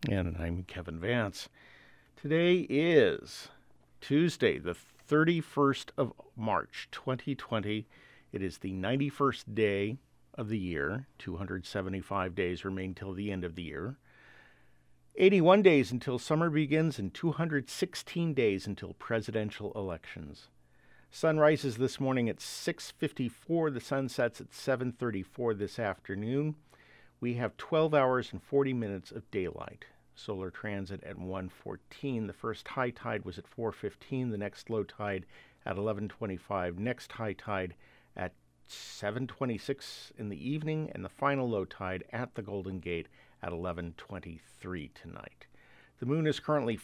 And I'm Kevin Vance. Today is Tuesday, the 31st of March, 2020. It is the 91st day of the year. 275 days remain till the end of the year. 81 days until summer begins and 216 days until presidential elections. Sun rises this morning at 6:54. The sun sets at 7:34 this afternoon. We have 12 hours and 40 minutes of daylight. Solar transit at 1:14. The first high tide was at 4:15. The next low tide at 11:25. Next high tide at 7:26 in the evening, and the final low tide at the Golden Gate at 11:23 tonight. The moon is currently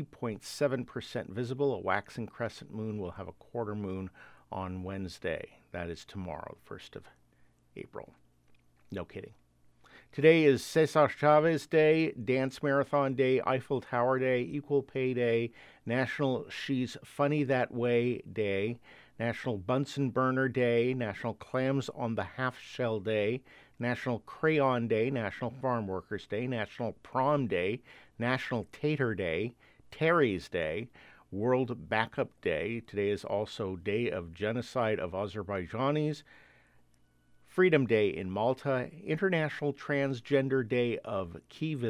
40.7% visible. A waxing crescent moon will have a quarter moon on Wednesday. That is tomorrow, the 1st of April. No kidding. Today is Cesar Chavez Day, Dance Marathon Day, Eiffel Tower Day, Equal Pay Day, National She's Funny That Way Day, National Bunsen Burner Day, National Clams on the Half Shell Day, National Crayon Day, National Farm Workers Day, National Prom Day, National Tater Day, Terry's Day, World Backup Day. Today is also Day of Genocide of Azerbaijanis, Freedom Day in Malta, International Transgender Day of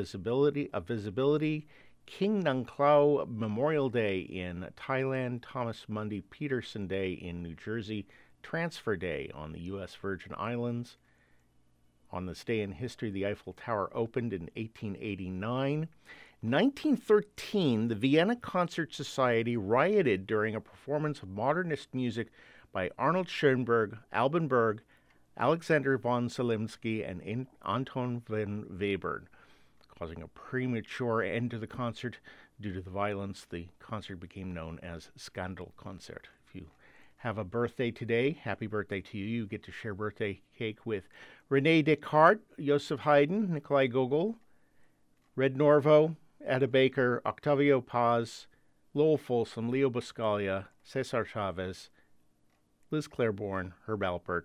Visibility, King Nang Klao Memorial Day in Thailand, Thomas Mundy Peterson Day in New Jersey, Transfer Day on the U.S. Virgin Islands. On this day in history, the Eiffel Tower opened in 1889. 1913, the Vienna Concert Society rioted during a performance of modernist music by Arnold Schoenberg, Alban Berg, Alexander von Zelensky, and Anton von Webern, causing a premature end to the concert. Due to the violence, the concert became known as Skandalkoncert. If you have a birthday today, happy birthday to you. You get to share birthday cake with René Descartes, Joseph Haydn, Nikolai Gogol, Red Norvo, Ada Baker, Octavio Paz, Lowell Folsom, Leo Buscaglia, Cesar Chavez, Liz Claiborne, Herb Alpert,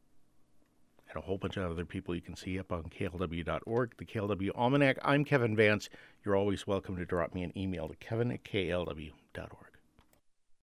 and a whole bunch of other people you can see up on KLW.org, the KLW Almanac. I'm Kevin Vance. You're always welcome to drop me an email to kevin@klw.org.